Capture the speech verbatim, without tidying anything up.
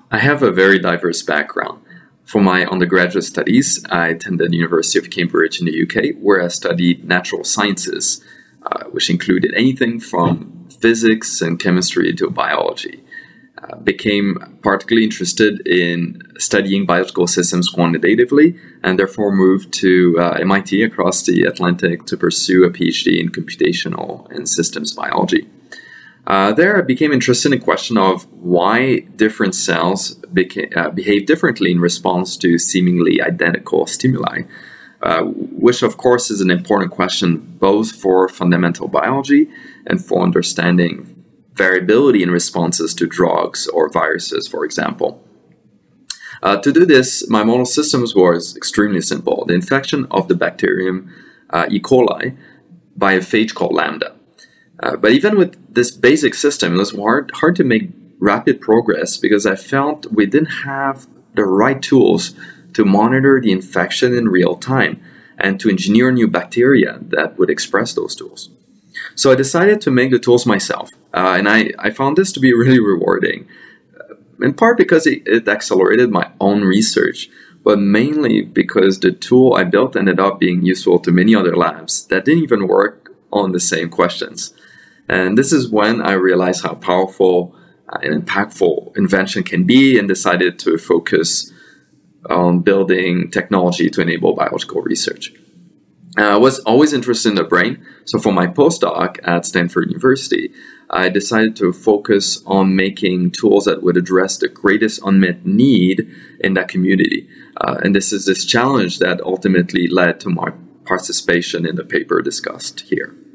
I have a very diverse background. For my undergraduate studies, I attended the University of Cambridge in the U K, where I studied natural sciences, uh, which included anything from physics and chemistry to biology. Uh, became particularly interested in studying biological systems quantitatively, and therefore moved to uh, M I T across the Atlantic to pursue a PhD in computational and systems biology. Uh, there, I became interested in the question of why different cells beca- uh, behave differently in response to seemingly identical stimuli, uh, which of course is an important question both for fundamental biology and for understanding variability in responses to drugs or viruses, for example. Uh, to do this, my model systems was extremely simple: the infection of the bacterium uh, E. coli by a phage called lambda. Uh, but even with this basic system, it was hard, hard to make rapid progress because I felt we didn't have the right tools to monitor the infection in real time and to engineer new bacteria that would express those tools. So I decided to make the tools myself, uh, and I, I found this to be really rewarding, in part because it, it accelerated my own research, but mainly because the tool I built ended up being useful to many other labs that didn't even work on the same questions. And this is when I realized how powerful uh, and impactful invention can be, and decided to focus on building technology to enable biological research. Uh, I was always interested in the brain, so for my postdoc at Stanford University, I decided to focus on making tools that would address the greatest unmet need in that community. Uh, and this is this challenge that ultimately led to my participation in the paper discussed here.